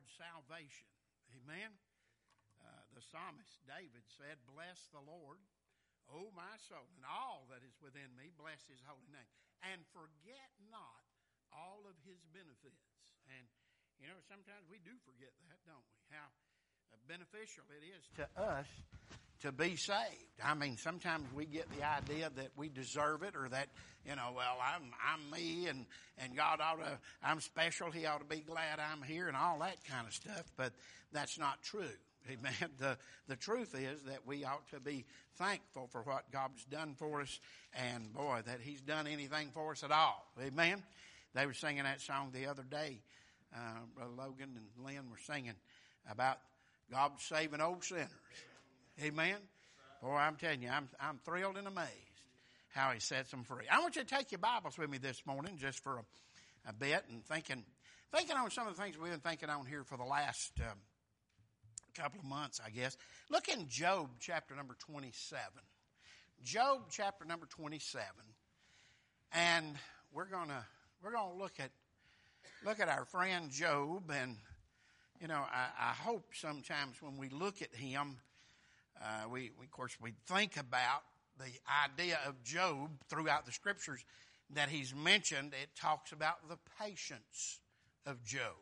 Lord's salvation. Amen. The psalmist David said, "Bless the Lord, O my soul, and all that is within me, bless his holy name. And forget not all of his benefits." And, sometimes we do forget that, don't we? How beneficial it is to us to be saved. I mean, sometimes we get the idea that we deserve it, or that, I'm me, and God I'm special, he ought to be glad I'm here, and all that kind of stuff. But that's not true. Amen. The truth is that we ought to be thankful for what God's done for us, and boy, that he's done anything for us at all. Amen. They were singing that song the other day. Brother Logan and Lynn were singing about God saving old sinners. Amen. Boy, I'm telling you, I'm thrilled and amazed how he sets them free. I want you to take your Bibles with me this morning just for a bit, and thinking on some of the things we've been thinking on here for the last couple of months, I guess. Look in Job chapter number 27. Job chapter number 27. And we're gonna look at our friend Job, and I hope sometimes when we look at him, we think about the idea of Job throughout the scriptures that he's mentioned. It talks about the patience of Job.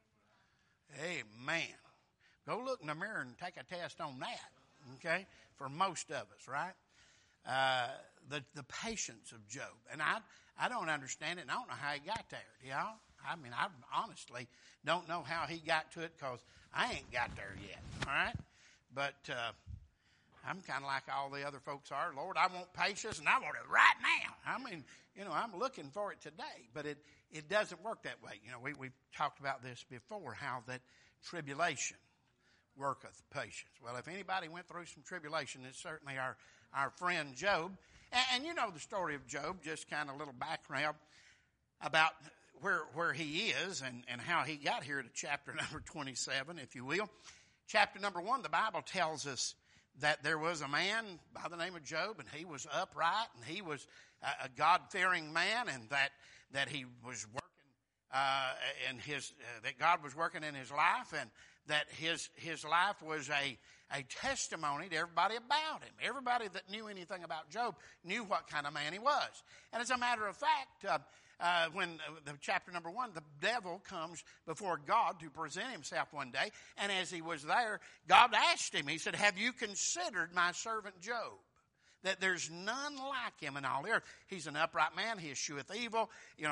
Amen. Go look in the mirror and take a test on that, okay, for most of us, right? The patience of Job. And I don't understand it, and I don't know how he got there, y'all. I mean, I honestly don't know how he got to it, because I ain't got there yet, all right? But I'm kind of like all the other folks are. Lord, I want patience, and I want it right now. I mean, I'm looking for it today, but it doesn't work that way. We've talked about this before, how that tribulation worketh patience. Well, if anybody went through some tribulation, it's certainly our friend Job. And you know the story of Job, just kind of a little background about where he is and how he got here to chapter number 27, if you will. Chapter number 1, the Bible tells us that there was a man by the name of Job, and he was upright, and he was a God-fearing man, and that he was working that God was working in his life, and that his life was a testimony to everybody about him. Everybody that knew anything about Job knew what kind of man he was. And as a matter of fact, when the chapter number 1, the devil comes before God to present himself one day, and as he was there, God asked him, he said, "Have you considered my servant Job? That there's none like him in all the earth. He's an upright man. He escheweth evil.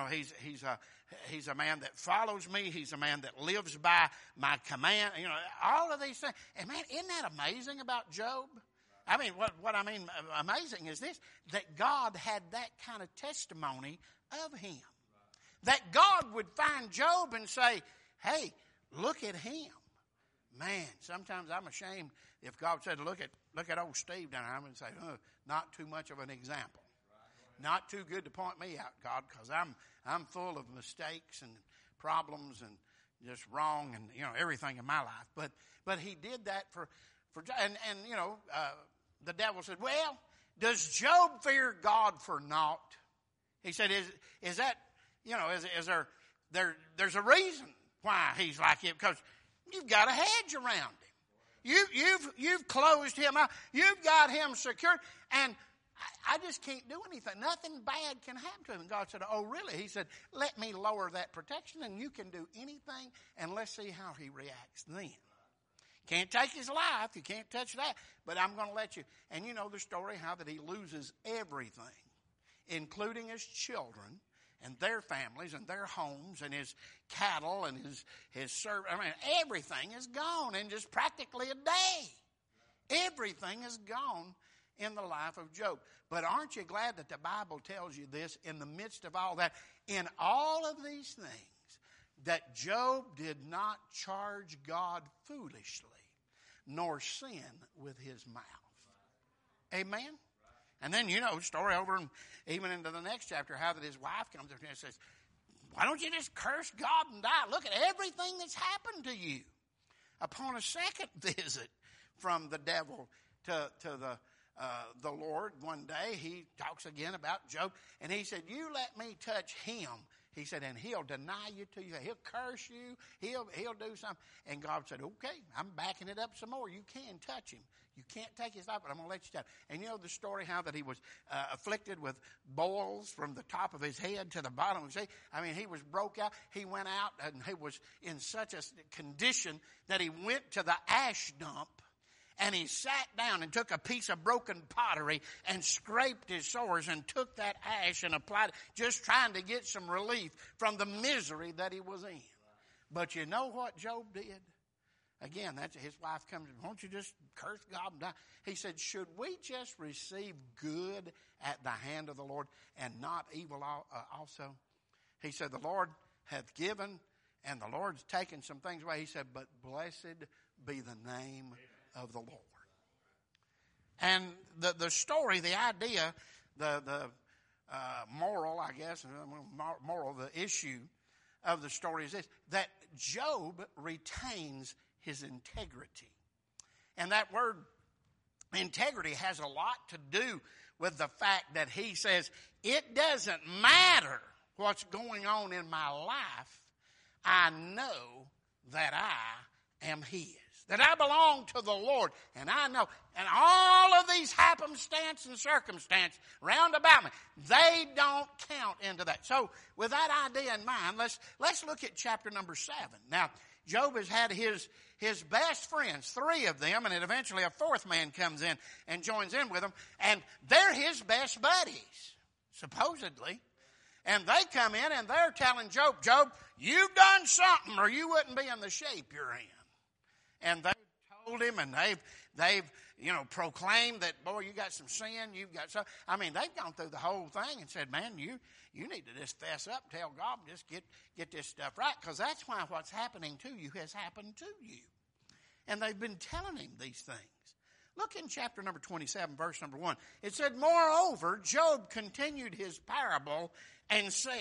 He's a man that follows me. He's a man that lives by my command." All of these things. And man, isn't that amazing about Job? I mean, what I mean amazing is this, that God had that kind of testimony of him. That God would find Job and say, "Hey, look at him." Man, sometimes I'm ashamed if God said, look at old Steve down there, I'm going to say, not too much of an example. Not too good to point me out, God, because I'm full of mistakes and problems and just wrong and, everything in my life. But he did that for and the devil said, "Well, does Job fear God for naught?" He said, is that, is there's a reason why he's like it, because you've got a hedge around him. You've closed him out. You've got him secured. And I just can't do anything. Nothing bad can happen to him. And God said, "Oh, really?" He said, "Let me lower that protection, and you can do anything, and let's see how he reacts then. Can't take his life. You can't touch that. But I'm going to let you." And you know the story, how that he loses everything, including his children and their families and their homes and his cattle and his servants. I mean, everything is gone in just practically a day. Everything is gone in the life of Job. But aren't you glad that the Bible tells you this in the midst of all that, in all of these things, that Job did not charge God foolishly, nor sin with his mouth. Amen? And then, story over and even into the next chapter, how that his wife comes up and says, "Why don't you just curse God and die? Look at everything that's happened to you." Upon a second visit from the devil to the Lord one day, he talks again about Job, and he said, "You let me touch him, He said, and he'll deny you to you. He'll curse you. He'll do something. And God said, okay, I'm backing it up some more. You can touch him. You can't take his life, but I'm going to let you touch him. And you know the story how that he was afflicted with boils from the top of his head to the bottom. See, I mean, he was broke out. He went out and he was in such a condition that he went to the ash dump. And he sat down and took a piece of broken pottery and scraped his sores and took that ash and applied it, just trying to get some relief from the misery that he was in. But you know what Job did? Again, that's his wife comes in, won't you just curse God and die? He said, should we just receive good at the hand of the Lord and not evil also? He said, the Lord hath given and the Lord's taken some things away. He said, but blessed be the name of the Lord. And the story, the idea, the moral, I guess, the issue of the story is this, that Job retains his integrity. And that word integrity has a lot to do with the fact that he says, it doesn't matter what's going on in my life, I know that I am his. That I belong to the Lord, and I know. And all of these happenstance and circumstance round about me, they don't count into that. So with that idea in mind, let's look at chapter number 7. Now, Job has had his best friends, 3 of them, and then eventually a 4th man comes in and joins in with him, and they're his best buddies, supposedly. And they come in and they're telling Job, you've done something or you wouldn't be in the shape you're in. And they told him, and they've proclaimed that, boy, you got some sin, you've got some. I mean, they've gone through the whole thing and said, man, you need to just fess up, tell God, just get this stuff right, because that's why what's happening to you has happened to you. And they've been telling him these things. Look in chapter number 27, verse number 1. It said, moreover, Job continued his parable and said,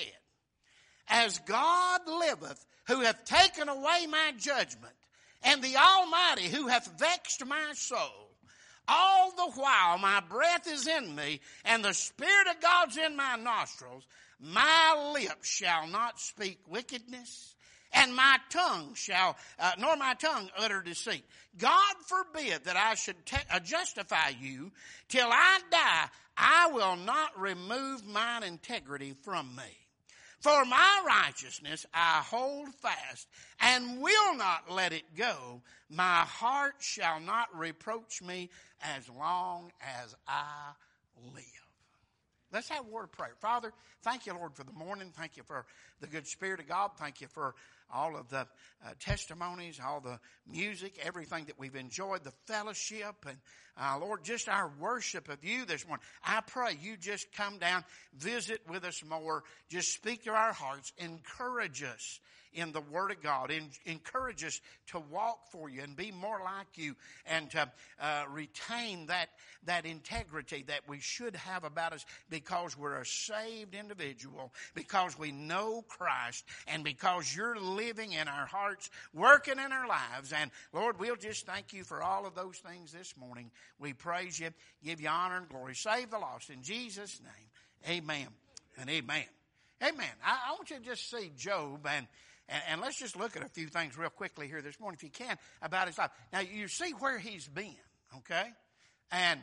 as God liveth, who hath taken away my judgment, and the Almighty who hath vexed my soul, all the while my breath is in me, and the Spirit of God's in my nostrils, my lips shall not speak wickedness, and my tongue nor my tongue utter deceit. God forbid that I should justify you. Till I die, I will not remove mine integrity from me. For my righteousness I hold fast, and will not let it go. My heart shall not reproach me as long as I live. Let's have a word of prayer. Father, thank you, Lord, for the morning. Thank you for the good Spirit of God. Thank you for all of the testimonies, all the music, everything that we've enjoyed, the fellowship, and Lord, just our worship of you this morning. I pray you just come down, visit with us more, just speak to our hearts, encourage us in the Word of God, encourage us to walk for you and be more like you, and to retain that integrity that we should have about us, because we're a saved individual, because we know Christ, and because you're living in our hearts, working in our lives. And Lord, we'll just thank you for all of those things this morning. We praise you, give you honor and glory. Save the lost in Jesus' name. Amen and amen. Amen. I want you to just see Job, and let's just look at a few things real quickly here this morning, if you can, about his life. Now, you see where he's been, okay? And,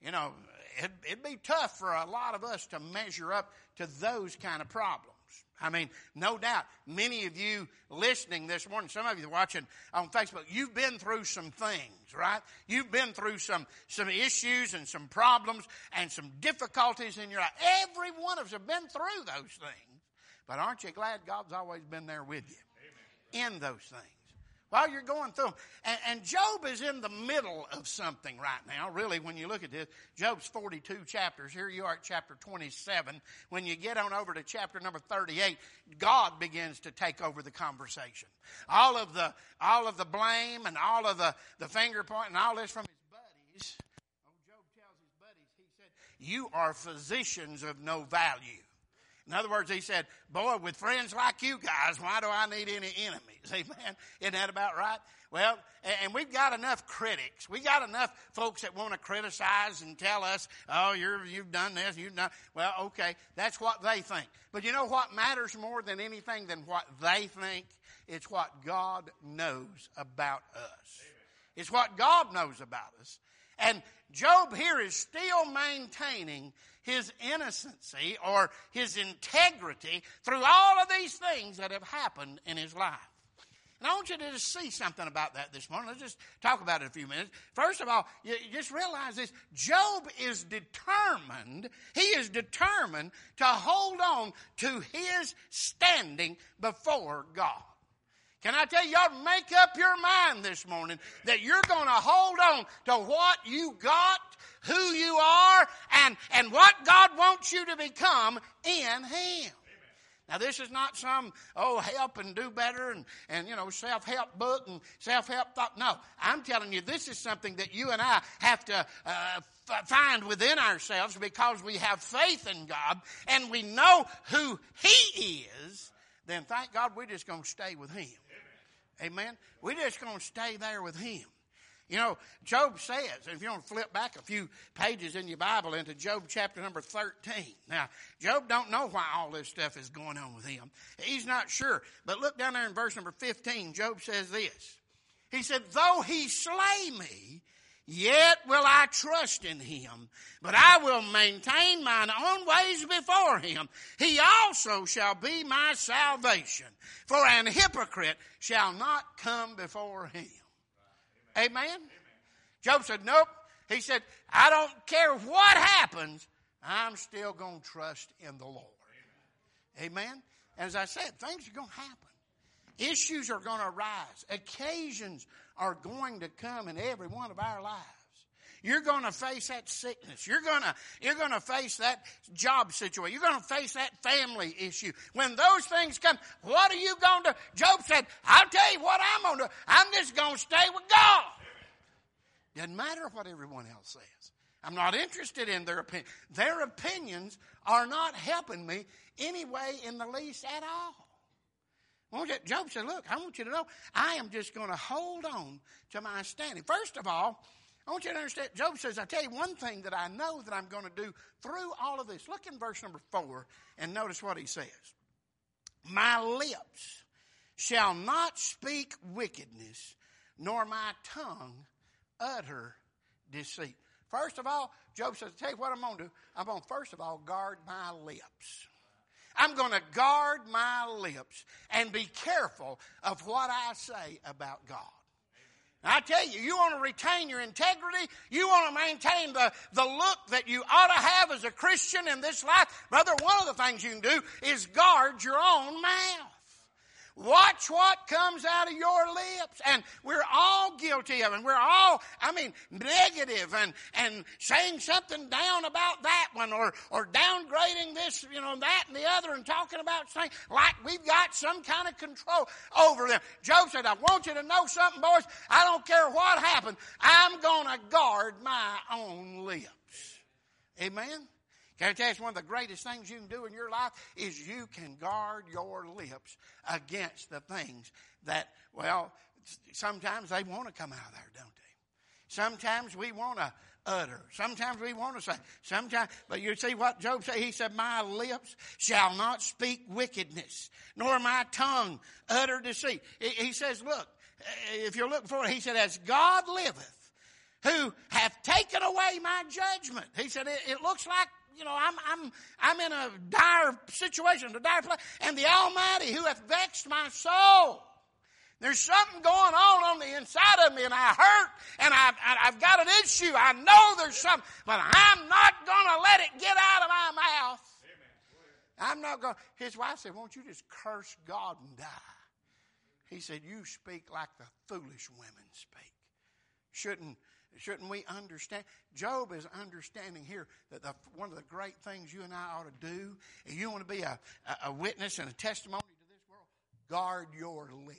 it'd be tough for a lot of us to measure up to those kind of problems. I mean, no doubt, many of you listening this morning, some of you watching on Facebook, you've been through some things, right? You've been through some issues and some problems and some difficulties in your life. Every one of us have been through those things. But aren't you glad God's always been there with you in those things while you're going through them? And Job is in the middle of something right now, really, when you look at this. Job's 42 chapters. Here you are at chapter 27. When you get on over to chapter number 38, God begins to take over the conversation. All of the blame and all of the finger pointing and all this from his buddies. Job tells his buddies, he said, you are physicians of no value. In other words, he said, boy, with friends like you guys, why do I need any enemies? Amen. Isn't that about right? Well, and we've got enough critics. We got enough folks that want to criticize and tell us, oh, you've done this, you've done. Well, okay, that's what they think. But you know what matters more than anything than what they think? It's what God knows about us. It's what God knows about us. And Job here is still maintaining his innocency or his integrity through all of these things that have happened in his life. And I want you to just see something about that this morning. Let's just talk about it a few minutes. First of all, you just realize this. Job is determined. He is determined to hold on to his standing before God. Can I tell you, you ought to make up your mind this morning that you're going to hold on to what you got, who you are, and what God wants you to become in Him. Now, this is not some, help and do better and self-help book and self-help thought. No, I'm telling you, this is something that you and I have to find within ourselves because we have faith in God and we know who He is. Then thank God we're just going to stay with Him. Amen? We're just going to stay there with Him. You know, Job says, if you want to flip back a few pages in your Bible into Job chapter number 13. Now, Job don't know why all this stuff is going on with him. He's not sure. But look down there in verse number 15. Job says this. He said, though He slay me, yet will I trust in Him, but I will maintain mine own ways before Him. He also shall be my salvation, for an hypocrite shall not come before Him. Amen? Job said, nope. He said, I don't care what happens, I'm still going to trust in the Lord. Amen? As I said, things are going to happen. Issues are going to arise. Occasions are going to come in every one of our lives. You're going to face that sickness. You're going to face that job situation. You're going to face that family issue. When those things come, what are you going to do? Job said, I'll tell you what I'm going to do. I'm just going to stay with God. Doesn't matter what everyone else says. I'm not interested in their opinion. Their opinions are not helping me anyway in the least at all. Job said, look, I want you to know, I am just going to hold on to my standing. First of all, I want you to understand, Job says, I tell you one thing that I know that I'm going to do through all of this. Look in verse number 4 and notice what he says. My lips shall not speak wickedness, nor my tongue utter deceit. First of all, Job says, I tell you what I'm going to do. I'm going to, first of all, guard my lips. I'm going to guard my lips and be careful of what I say about God. I tell you, you want to retain your integrity, you want to maintain the look that you ought to have as a Christian in this life, brother, one of the things you can do is guard your own mouth. Watch what comes out of your lips. And we're all guilty of it. We're all, negative and saying something down about that one or downgrading this, that and the other and talking about things like we've got some kind of control over them. Job said, I want you to know something, boys. I don't care what happens. I'm going to guard my own lips. Amen? Can I tell you, it's one of the greatest things you can do in your life is you can guard your lips against the things that, sometimes they want to come out of there, don't they? Sometimes we want to utter. Sometimes we want to say. But you see what Job said? He said, my lips shall not speak wickedness, nor my tongue utter deceit. He says, look, if you're looking for it, he said, as God liveth, who hath taken away my judgment. He said, it looks like, I'm in a dire situation, a dire place, and the Almighty who hath vexed my soul. There's something going on the inside of me, and I hurt, and I've got an issue. I know there's something, but I'm not going to let it get out of my mouth. I'm not going. His wife said, won't you just curse God and die? He said, you speak like the foolish women speak. Shouldn't we understand? Job is understanding here that one of the great things you and I ought to do, if you want to be a witness and a testimony to this world, guard your lips.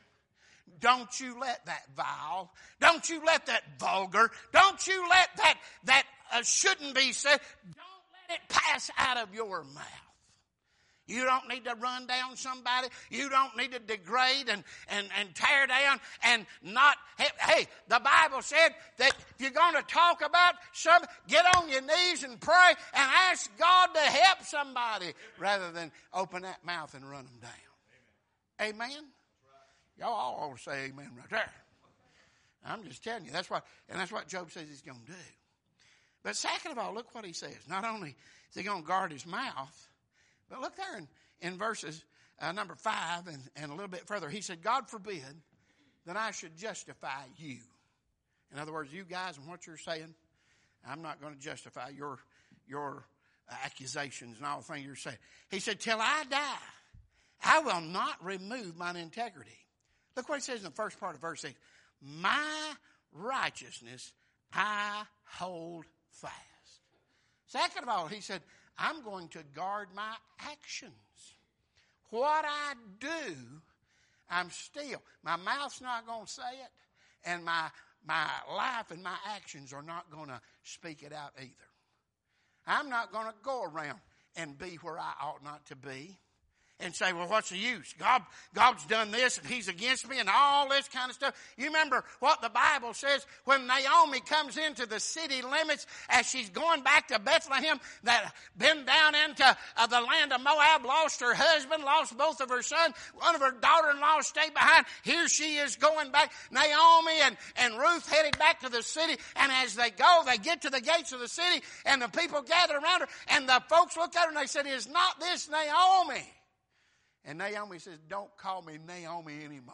Don't you let that vile, don't you let that vulgar, don't you let that shouldn't be said, don't let it pass out of your mouth. You don't need to run down somebody. You don't need to degrade and tear down and not. Hey, the Bible said that if you're going to talk about something, get on your knees and pray and ask God to help somebody rather than open that mouth and run them down. Amen? Y'all all ought to say amen right there. I'm just telling you, that's what Job says he's going to do. But second of all, look what he says. Not only is he going to guard his mouth, but look there in verses number 5 and a little bit further. He said, God forbid that I should justify you. In other words, you guys and what you're saying, I'm not going to justify your accusations and all the things you're saying. He said, till I die, I will not remove mine integrity. Look what he says in the first part of verse 6. My righteousness I hold fast. Second of all, he said, I'm going to guard my actions. What I do, I'm still. My mouth's not going to say it, and my life and my actions are not going to speak it out either. I'm not going to go around and be where I ought not to be and say, well, what's the use? God's done this and he's against me and all this kind of stuff. You remember what the Bible says when Naomi comes into the city limits as she's going back to Bethlehem, that been down into the land of Moab, lost her husband, lost both of her sons, one of her daughter-in-law stayed behind. Here she is going back. Naomi and Ruth headed back to the city, and as they go, they get to the gates of the city, and the people gather around her, and the folks look at her and they said, is not this Naomi? And Naomi says, don't call me Naomi anymore.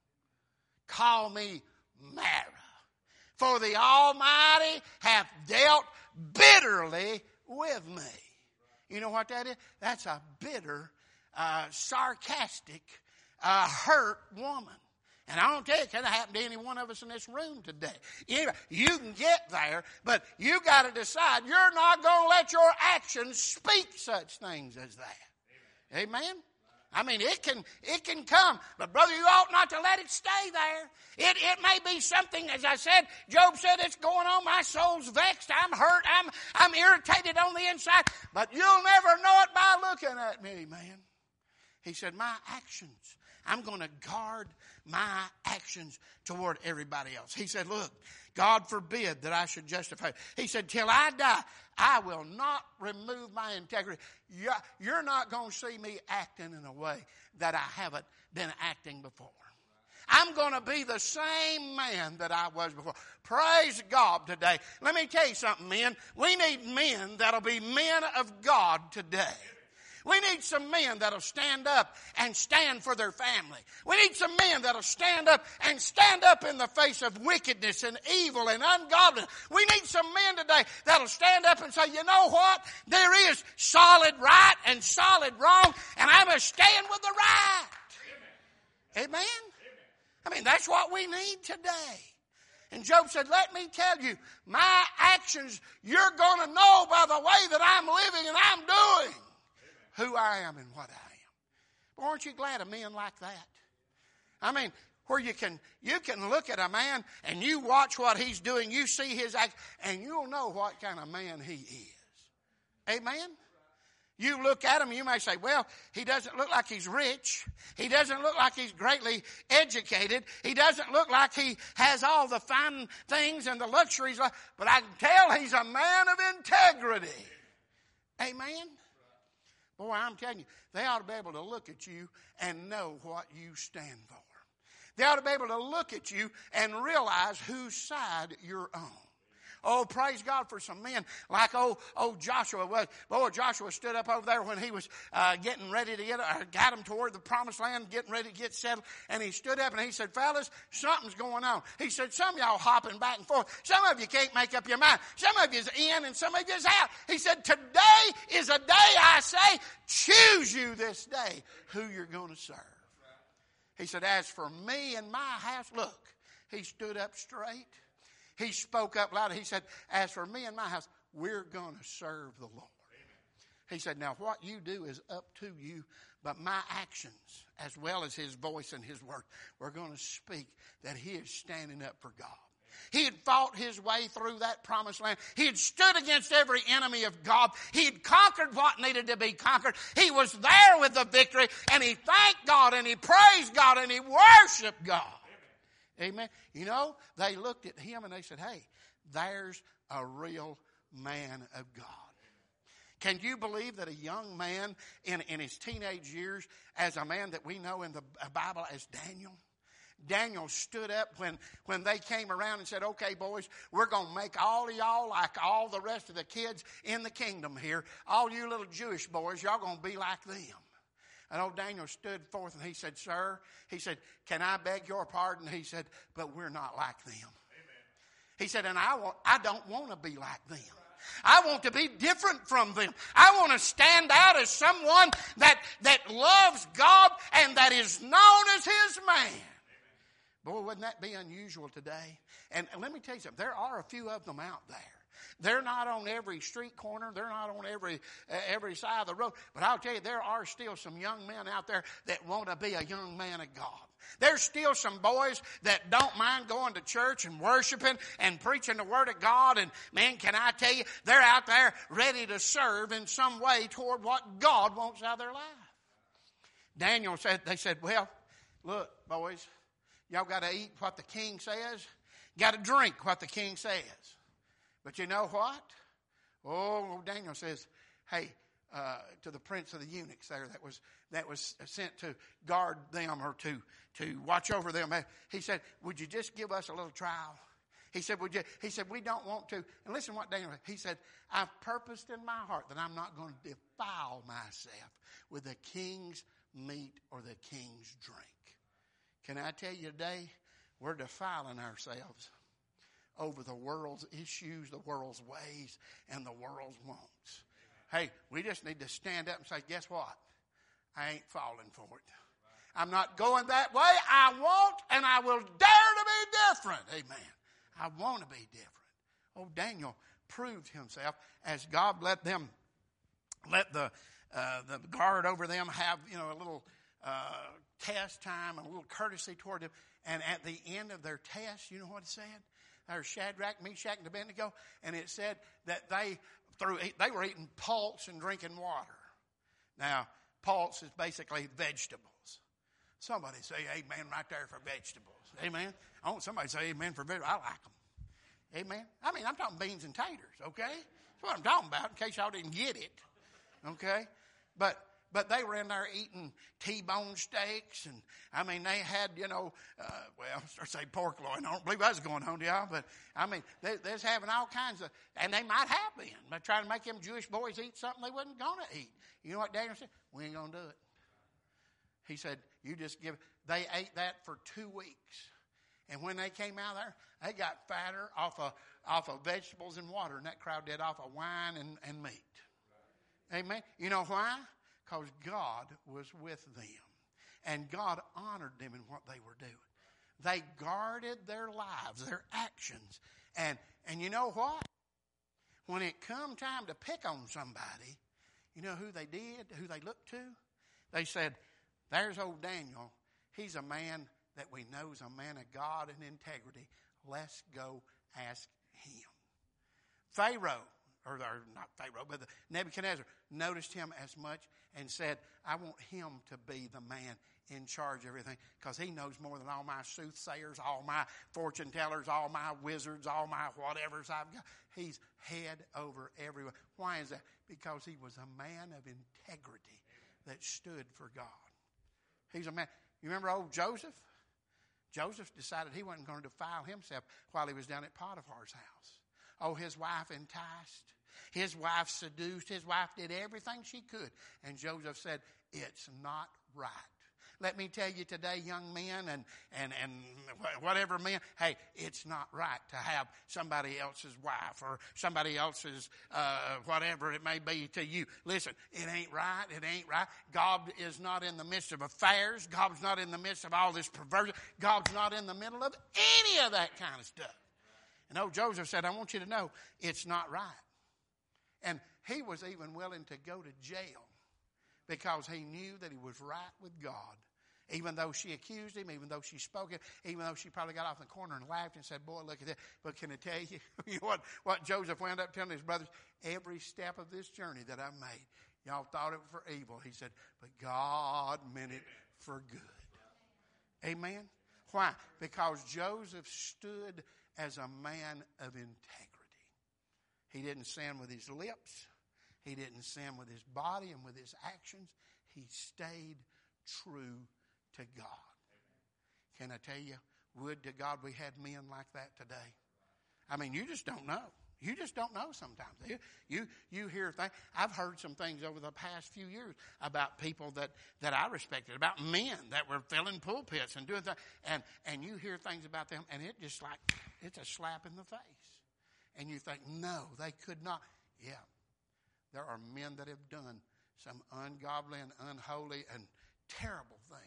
Call me Mara. For the Almighty hath dealt bitterly with me. You know what that is? That's a bitter, sarcastic, hurt woman. And I don't tell you, it could happen to any one of us in this room today. Anyway, you can get there, but you got to decide you're not going to let your actions speak such things as that. Amen? I mean, it can come, but brother, you ought not to let it stay there. It may be something, as I said, Job said, it's going on, my soul's vexed, I'm hurt, I'm irritated on the inside, but you'll never know it by looking at me, man. He said, my actions, I'm going to guard my actions toward everybody else. He said, look, God forbid that I should justify. He said, till I die, I will not remove my integrity. You're not going to see me acting in a way that I haven't been acting before. I'm going to be the same man that I was before. Praise God today. Let me tell you something, men. We need men that'll be men of God today. We need some men that'll stand up and stand for their family. We need some men that'll stand up and stand up in the face of wickedness and evil and ungodliness. We need some men today that'll stand up and say, you know what? There is solid right and solid wrong, and I must stand with the right. Amen? I mean, that's what we need today. And Job said, let me tell you, my actions, you're going to know by the way that I'm living and I'm doing who I am and what I am. But aren't you glad of men like that? I mean, where you can look at a man and you watch what he's doing, you see his act, and you'll know what kind of man he is. Amen? You look at him, you may say, well, he doesn't look like he's rich. He doesn't look like he's greatly educated. He doesn't look like he has all the fine things and the luxuries. But I can tell he's a man of integrity. Amen? Boy, I'm telling you, they ought to be able to look at you and know what you stand for. They ought to be able to look at you and realize whose side you're on. Oh, praise God for some men like Joshua was. Boy, Joshua stood up over there when he was getting ready to got him toward the promised land, getting ready to get settled. And he stood up and he said, fellas, something's going on. He said, some of y'all hopping back and forth. Some of you can't make up your mind. Some of you's in and some of you's out. He said, today is a day, I say, choose you this day who you're going to serve. He said, as for me and my house, look, he stood up straight. He spoke up loud. He said, as for me and my house, we're going to serve the Lord. He said, now what you do is up to you, but my actions, as well as his voice and his word, we're going to speak that he is standing up for God. He had fought his way through that promised land. He had stood against every enemy of God. He had conquered what needed to be conquered. He was there with the victory, and he thanked God, and he praised God, and he worshiped God. Amen. You know, they looked at him and they said, hey, there's a real man of God. Can you believe that a young man in his teenage years, as a man that we know in the Bible as Daniel stood up when they came around and said, okay, boys, we're going to make all of y'all like all the rest of the kids in the kingdom here. All you little Jewish boys, y'all going to be like them. And old Daniel stood forth and he said, sir, he said, can I beg your pardon? He said, but we're not like them. Amen. He said, and I don't want to be like them. I want to be different from them. I want to stand out as someone that loves God and that is known as his man. Boy, wouldn't that be unusual today? And let me tell you something. There are a few of them out there. They're not on every street corner. They're not on every side of the road. But I'll tell you, there are still some young men out there that want to be a young man of God. There's still some boys that don't mind going to church and worshiping and preaching the Word of God. And man, can I tell you, they're out there ready to serve in some way toward what God wants out of their life. They said, well, look, boys, y'all got to eat what the king says. Got to drink what the king says. But you know what? Oh, Daniel says, hey, to the prince of the eunuchs there that was sent to guard them or to watch over them. He said, would you just give us a little trial? He said, He said, we don't want to. And listen to what Daniel said. He said, I've purposed in my heart that I'm not going to defile myself with the king's meat or the king's drink. Can I tell you today, we're defiling ourselves over the world's issues, the world's ways, and the world's wants. Hey, we just need to stand up and say, guess what? I ain't falling for it. I'm not going that way. I want and I will dare to be different. Amen. I want to be different. Oh, Daniel proved himself as God let the guard over them have, a little test time and a little courtesy toward them. And at the end of their test, you know what it said? There's Shadrach, Meshach, and Abednego, and it said that they were eating pulse and drinking water. Now, pulse is basically vegetables. Somebody say amen right there for vegetables. Amen. I want somebody to say amen for vegetables. I like them. Amen. I mean, I'm talking beans and taters, okay? That's what I'm talking about, in case y'all didn't get it. Okay? But they were in there eating T-bone steaks, and I mean, they had, I say pork loin. I don't believe I was going home to y'all, but I mean, they're having all kinds of, and they might have been, but trying to make them Jewish boys eat something they wasn't going to eat. You know what Daniel said? We ain't going to do it. He said, you just give it. They ate that for 2 weeks. And when they came out there, they got fatter off of vegetables and water, and that crowd did off of wine and meat. Amen. You know why? Because God was with them. And God honored them in what they were doing. They guarded their lives, their actions. And you know what? When it come time to pick on somebody, you know who they did, who they looked to? They said, there's old Daniel. He's a man that we know is a man of God and integrity. Let's go ask him. Pharaoh, or not Pharaoh, but Nebuchadnezzar noticed him as much and said, I want him to be the man in charge of everything, because he knows more than all my soothsayers, all my fortune tellers, all my wizards, all my whatevers I've got. He's head over everyone. Why is that? Because he was a man of integrity that stood for God. He's a man. You remember old Joseph? Joseph decided he wasn't going to defile himself while he was down at Potiphar's house. Oh, his wife enticed. His wife seduced. His wife did everything she could. And Joseph said, it's not right. Let me tell you today, young men and whatever men, hey, it's not right to have somebody else's wife or somebody else's whatever it may be to you. Listen, it ain't right. It ain't right. God is not in the midst of affairs. God's not in the midst of all this perversion. God's not in the middle of any of that kind of stuff. And old Joseph said, I want you to know it's not right. And he was even willing to go to jail because he knew that he was right with God Even though she accused him, even though she spoke it, even though she probably got off in the corner and laughed and said, boy, look at that. But can I tell you, you know what Joseph wound up telling his brothers? Every step of this journey that I've made, y'all thought it was for evil. He said, but God meant it for good. Amen? Why? Because Joseph stood as a man of integrity. He didn't sin with his lips. He didn't sin with his body and with his actions. He stayed true to God. Can I tell you, would to God we had men like that today. I mean, you just don't know. You just don't know sometimes. You hear things. I've heard some things over the past few years about people that I respected, about men that were filling pulpits and doing things. And you hear things about them, and it just like, it's a slap in the face. And you think, no, they could not. Yeah, there are men that have done some ungodly and unholy and terrible things.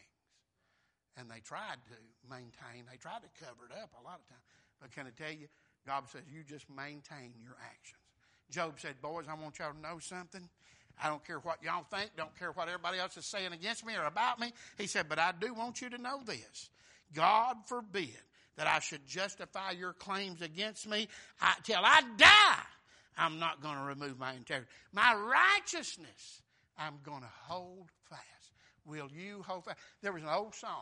And they tried to maintain, they tried to cover it up a lot of times. But can I tell you, God says, you just maintain your actions. Job said, boys, I want y'all to know something. I don't care what y'all think, don't care what everybody else is saying against me or about me. He said, but I do want you to know this. God forbid that I should justify your claims against me till I die. I'm not going to remove my integrity. My righteousness, I'm going to hold fast. Will you hold fast? There was an old song.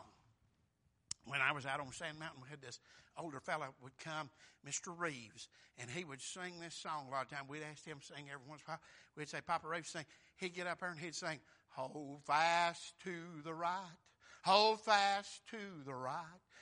When I was out on Sand Mountain, we had this older fellow would come, Mr. Reeves, and he would sing this song a lot of times. We'd ask him to sing every once in a while. We'd say, Papa Reeves, sing. He'd get up there and he'd sing, hold fast to the right, hold fast to the right,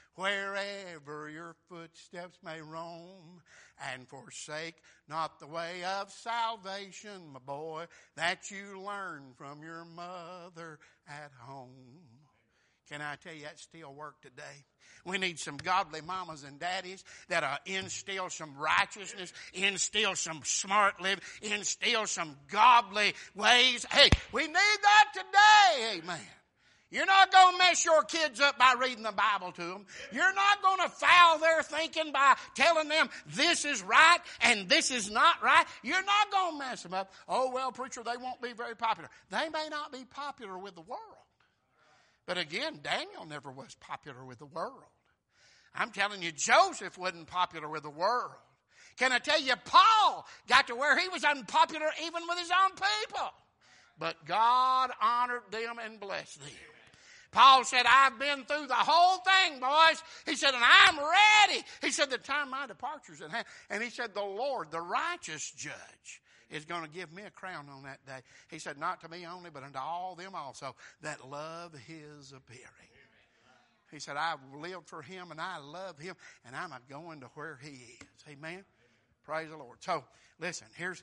wherever your footsteps may roam, and forsake not the way of salvation, my boy, that you learned from your mother at home. Can I tell you, that still works today? We need some godly mamas and daddies that instill some righteousness, instill some smart living, instill some godly ways. Hey, we need that today. Amen. You're not going to mess your kids up by reading the Bible to them. You're not going to foul their thinking by telling them this is right and this is not right. You're not going to mess them up. Oh, well, preacher, they won't be very popular. They may not be popular with the world. But again, Daniel never was popular with the world. I'm telling you, Joseph wasn't popular with the world. Can I tell you, Paul got to where he was unpopular even with his own people. But God honored them and blessed them. Paul said, I've been through the whole thing, boys. He said, and I'm ready. He said, the time of my departure's at hand. And he said, the Lord, the righteous judge, is going to give me a crown on that day. He said, not to me only, but unto all them also that love his appearing. He said, I've lived for him and I love him and I'm going to where he is. Amen. Praise the Lord. So listen, here's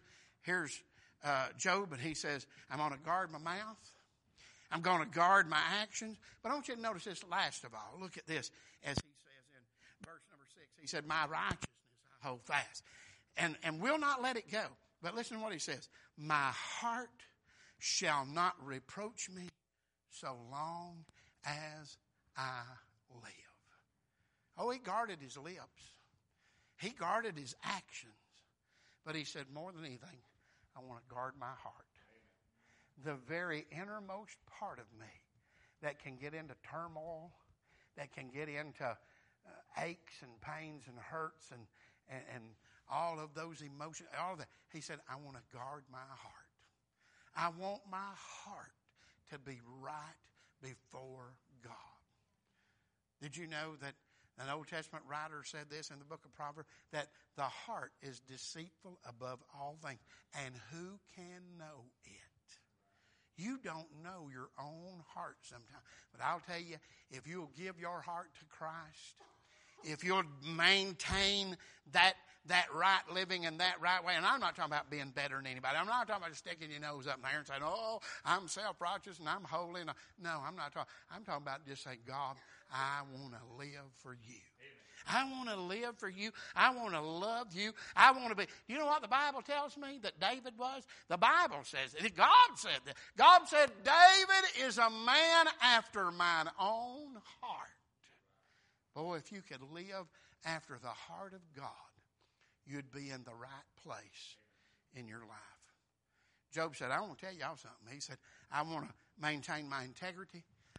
Job, and he says, I'm going to guard my mouth. I'm going to guard my actions. But I want you to notice this last of all. Look at this. As he says in verse number 6, he said, my righteousness I hold fast. And will not let it go. But listen to what he says. My heart shall not reproach me so long as I live. Oh, he guarded his lips. He guarded his actions. But he said, more than anything, I want to guard my heart. The very innermost part of me that can get into turmoil, that can get into aches and pains and hurts and all of those emotions, all of that. He said, I want to guard my heart. I want my heart to be right before God. Did you know that an Old Testament writer said this in the book of Proverbs, that the heart is deceitful above all things, and who can know it? You don't know your own heart sometimes. But I'll tell you, if you'll give your heart to Christ, if you'll maintain that right living and that right way, and I'm not talking about being better than anybody. I'm not talking about sticking your nose up in there and saying, oh, I'm self-righteous and I'm holy. No, I'm not talking. I'm talking about just saying, God, I want to live for you. I want to live for you. I want to love you. I want to be. You know what the Bible tells me that David was? The Bible says it. God said that. God said, David is a man after mine own heart. Boy, if you could live after the heart of God, you'd be in the right place in your life. Job said, I want to tell y'all something. He said, I want to maintain my integrity.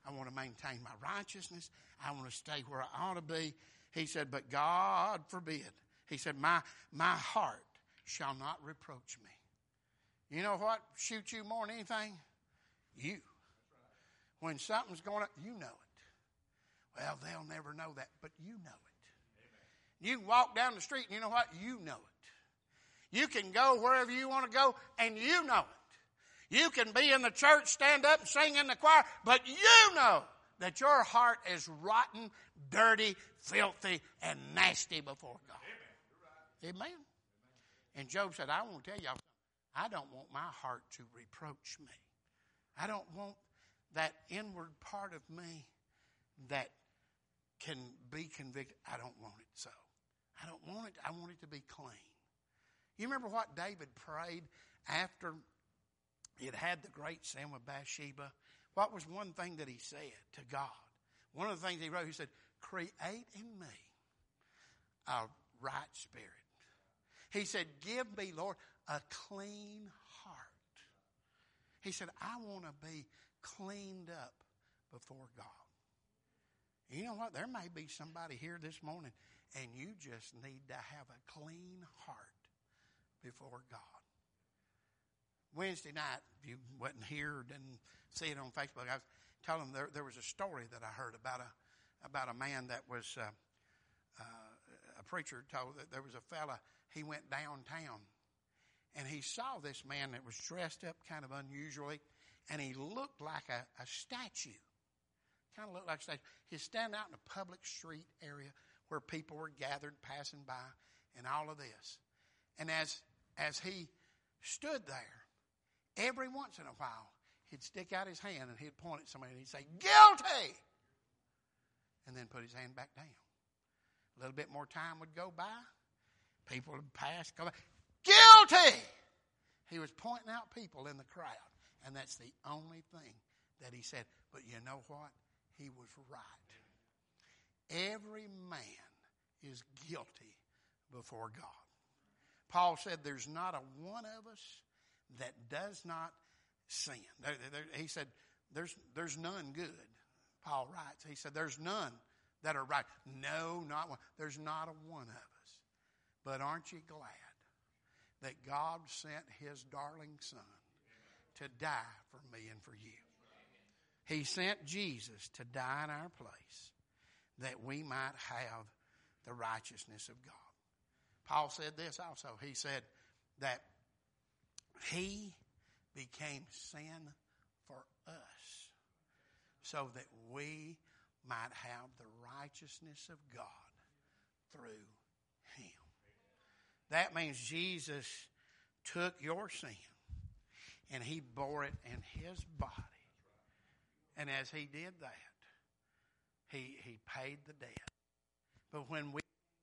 I want to maintain my righteousness. I want to stay where I ought to be. He said, but God forbid. He said, my heart shall not reproach me. You know what shoots you more than anything? You. When something's going on, you know it. Well, they'll never know that, but you know it. You can walk down the street and you know what? You know it. You can go wherever you want to go and you know it. You can be in the church, stand up and sing in the choir, but you know that your heart is rotten, dirty, filthy, and nasty before God. Amen. And Job said, I want to tell y'all something. I don't want my heart to reproach me. I don't want that inward part of me that can be convicted. I don't want it so. I don't want it. I want it to be clean. You remember what David prayed after he had the great sin with Bathsheba? What was one thing that he said to God? One of the things he wrote, he said, create in me a right spirit. He said, give me, Lord, a clean heart. He said, I want to be cleaned up before God. You know what? There may be somebody here this morning and you just need to have a clean heart before God. Wednesday night, if you wasn't here or didn't see it on Facebook, I was telling them there was a story that I heard about a man that was a preacher told that there was a fella, he went downtown and he saw this man that was dressed up kind of unusually and he looked like a statue. Kind of looked like a statue. He's standing out in a public street area where people were gathered, passing by, and all of this. And as he stood there, every once in a while, he'd stick out his hand and he'd point at somebody and he'd say, guilty! And then put his hand back down. A little bit more time would go by. People would pass, go by. Guilty! He was pointing out people in the crowd. And that's the only thing that he said. But you know what? He was right. Every man is guilty before God. Paul said there's not a one of us that does not sin. He said there's none good. Paul writes. He said there's none that are right. No, not one. There's not a one of us. But aren't you glad that God sent his darling son to die for me and for you? He sent Jesus to die in our place that we might have the righteousness of God. Paul said this also. He said that he became sin for us so that we might have the righteousness of God through him. That means Jesus took your sin and he bore it in his body. And as he did that, he paid the debt. But when we,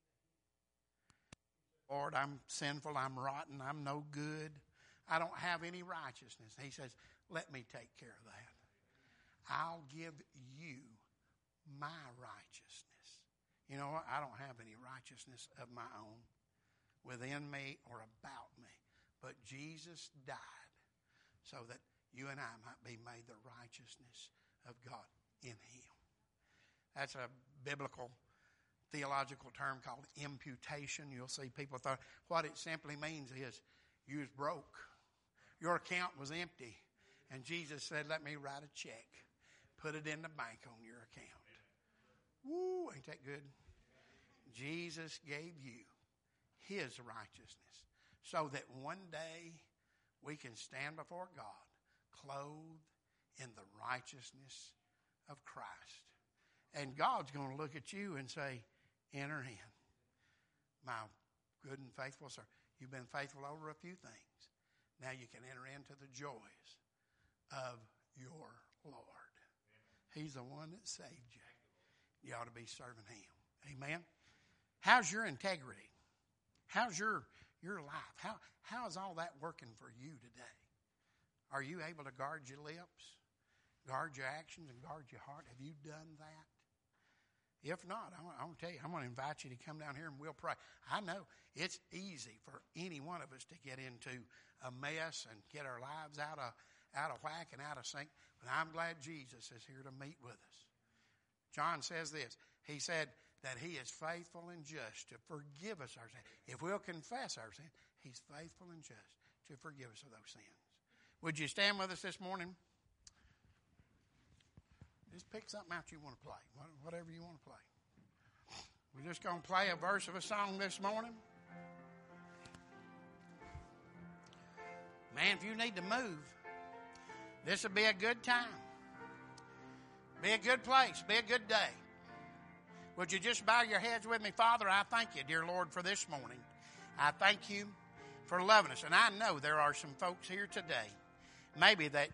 Lord, I'm sinful, I'm rotten, I'm no good, I don't have any righteousness. He says, let me take care of that. I'll give you my righteousness. You know what? I don't have any righteousness of my own within me or about me. But Jesus died so that you and I might be made the righteousness of God in him. That's a biblical theological term called imputation. You'll see people thought what it simply means is you was broke. Your account was empty. And Jesus said, let me write a check. Put it in the bank on your account. Woo, ain't that good? Jesus gave you his righteousness so that one day we can stand before God clothed in the righteousness of Christ. And God's going to look at you and say, enter in. My good and faithful servant. You've been faithful over a few things. Now you can enter into the joys of your Lord. He's the one that saved you. You ought to be serving him. Amen. How's your integrity? How's your life? How is all that working for you today? Are you able to guard your lips, guard your actions, and guard your heart? Have you done that? If not, I'm going to tell you, I'm going to invite you to come down here and we'll pray. I know it's easy for any one of us to get into a mess and get our lives out out of whack and out of sync. But I'm glad Jesus is here to meet with us. John says this. He said that he is faithful and just to forgive us our sins. If we'll confess our sins, he's faithful and just to forgive us of those sins. Would you stand with us this morning? Just pick something out you want to play, whatever you want to play. We're just going to play a verse of a song this morning. Man, if you need to move, this would be a good time. Be a good place. Be a good day. Would you just bow your heads with me? Father, I thank you, dear Lord, for this morning. I thank you for loving us. And I know there are some folks here today, maybe that